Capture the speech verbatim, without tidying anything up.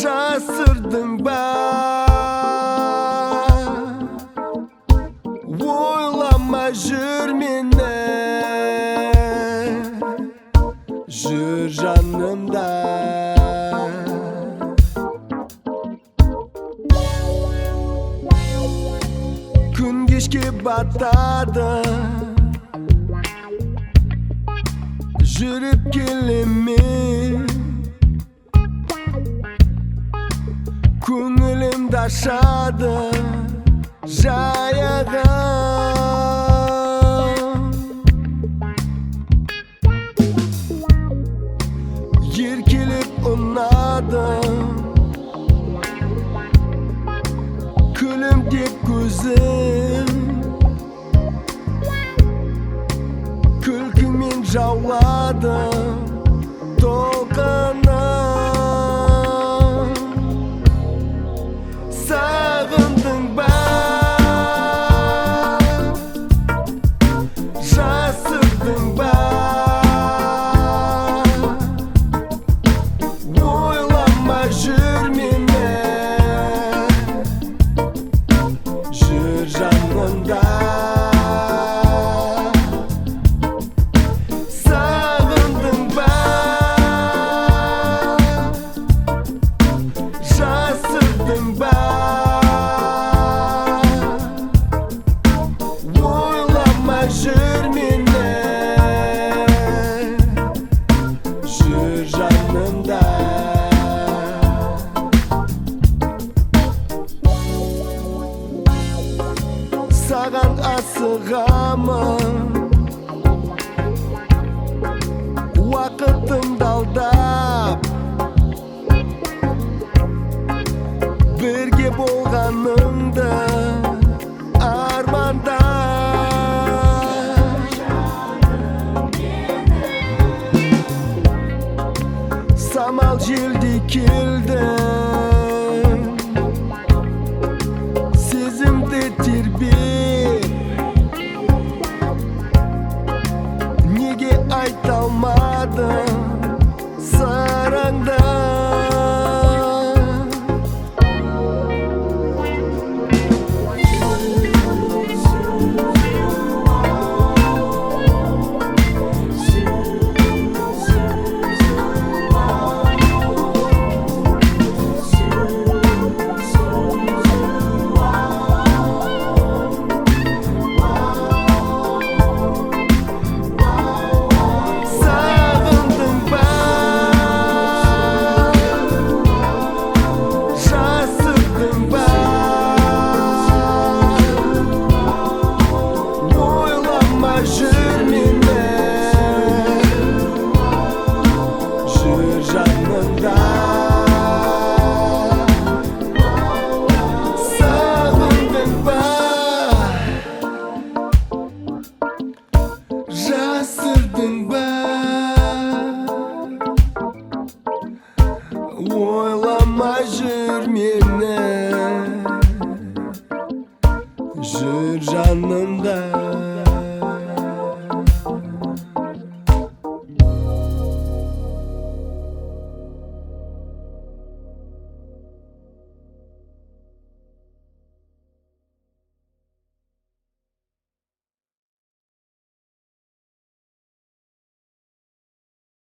Жасырдың ба, ойлама жүр мені, жүр жанымда. Күн кешке батады, жүріп келемен, көңілімді ашады жайығым. Еркелеп ұнады, күлімдеп көзің, күлкіңмен жаулады толқыным. Сағындың ба, жасырдың ба, ойлама жүр мені, жүр жанымда. Сағындың ба, жасырдың ба, ойлама жүр мені, жүр жанымда. Саған асығамын, уақытымды алдап, бірге болғаныңды армандап. Самал желдей келдің, сезімді тербеп, неге айта алмадың сырыңды? Жасырдың ба, ойлама жүр мені, жүр жанымда.